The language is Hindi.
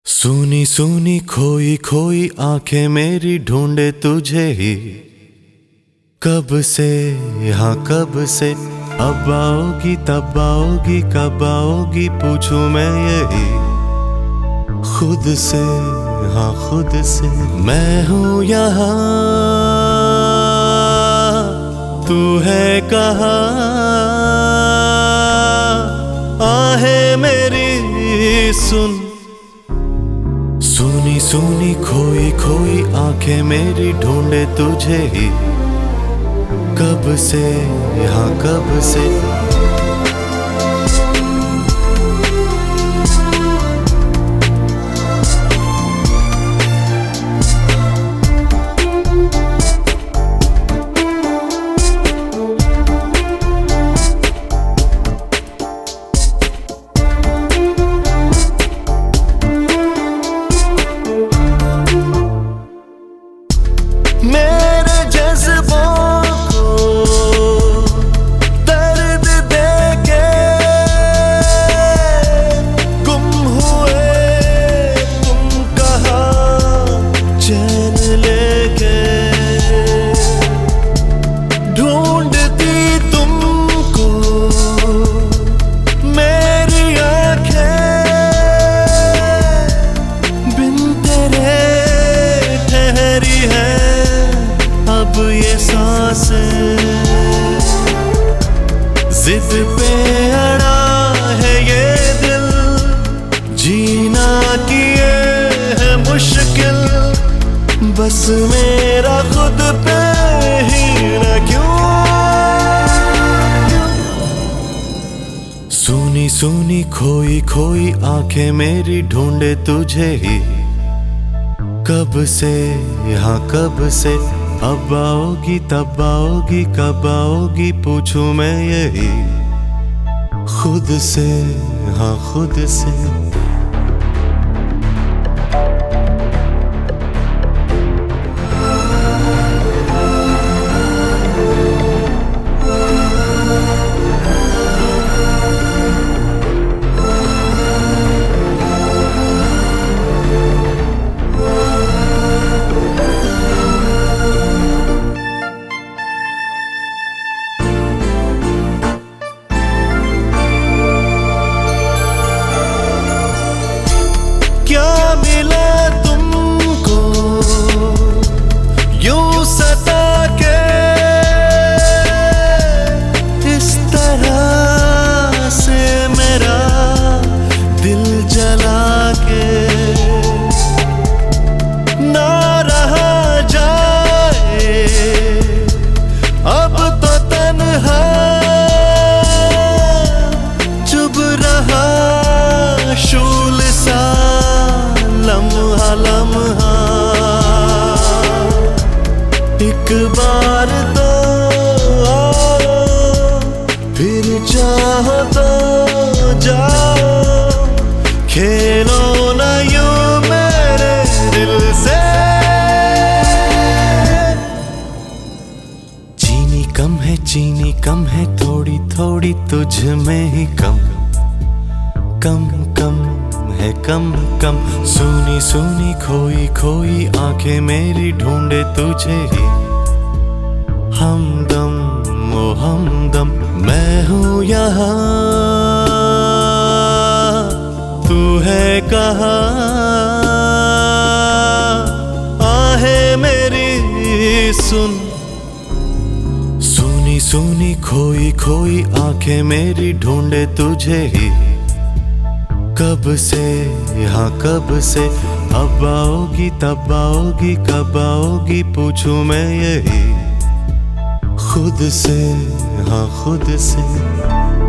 सूनी सूनी खोई खोई आंखें मेरी ढूंढे तुझे ही। कब से हाँ कब से, अब आओगी तब आओगी, कब आओगी पूछूं मैं यही खुद से। हाँ खुद से मैं हूँ यहाँ, तू है कहाँ। आहें मेरी सुन, सूनी सूनी खोई खोई आंखें मेरी ढूंढे तुझे ही। कब से हाँ कब से, मेरे जज्बों को दर्द देके गुम हुए तुम कहाँ चैन लेके। ढूंढती तुमको मेरी आंखें, बिन तेरे ठहरी है अब ये सांसें। जिद पे अड़ा है ये दिल, जीना किए है मुश्किल। बस मेरा खुद पे ही न क्यों। सूनी सूनी खोई खोई आंखें मेरी ढूंढे तुझे ही। कब से हाँ कब से, अब आओगी तब आओगी, कब आओगी पूछूं मैं यही खुद से। हाँ खुद से मिला तुमको यूं सता के, इस तरह से मेरा दिल जला के। ना रहा जाए अब तो तन्हा, चुभ रहा शूल सा लम्हा लम्हा। एक बार तो आओ, फिर चाहो तो जाओ। खेलो ना यूं मेरे दिल से। चीनी कम है थोड़ी थोड़ी तुझ में ही कम कम कम है कम कम। सूनी सूनी खोई खोई आंखें मेरी ढूंढे तुझे ही। हमदम ओ हमदम मैं हूँ यहाँ, तू है कहाँ। आहें मेरी सुन, सूनी सूनी खोई खोई आंखें मेरी ढूंढे तुझे ही। कब से हाँ कब से, अब आओगी तब आओगी, कब आओगी पूछूं मैं यही खुद से। हाँ खुद से।